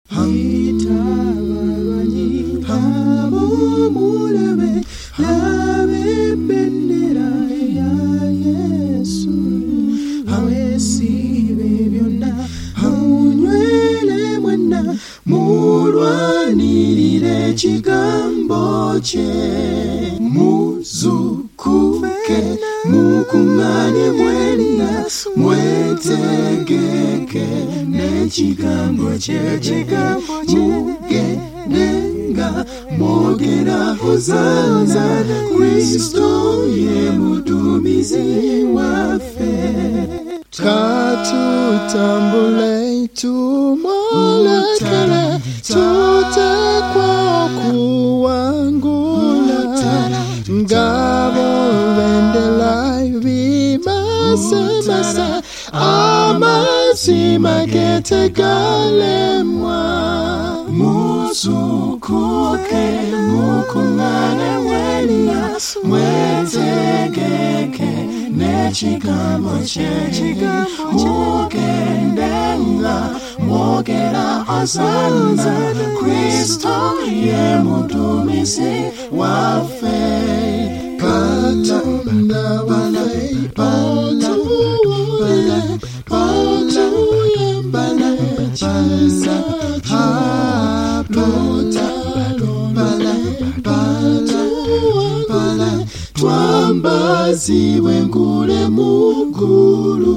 Itabarwanyi abo mulebe labe bendera ya Yesu awesibe byonna aunywele mwenna mulwanirire ekigambo kye muzukuke mukunganye mwenna mwetegeke n'ekigambo kye mugendenga mwogera hozana Kristo ye mudumizi waffe katutambule tumolekere tutekwa kuwangula ngabo bendela bimasemasa amazima getegalemwa muzukuke mukungane wena mwetegeke n'ekigambo kye mugendenga mwogera hozana Kristo ye mudumizi waffe Katonda waffe patuyambala kisa twambazibwe ngule mugulu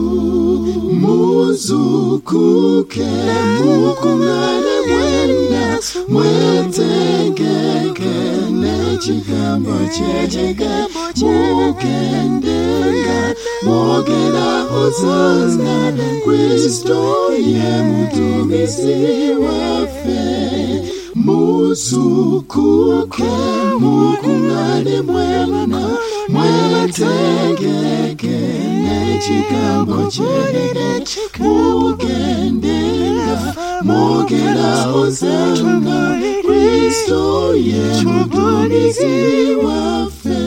muzukuke mukungane mwenna mwetegeke n'ekigambo kye mugendenga mwogera hozana Kristo ye mudumizi waffe muzukuke mukungane mwenna mwetegeke n'ekigambo kye mugendenga mwogera hozana Kristo ye mudumizi waffe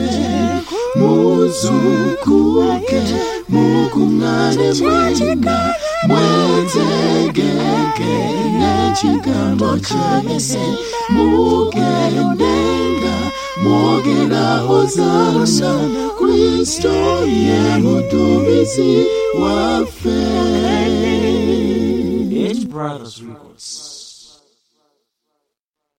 muzukuke mukungane mwenna mwetegeke n'ekigambo kye mugendenga mwogera hozana Kristo ye mudumizi waffe. H Brothers Records.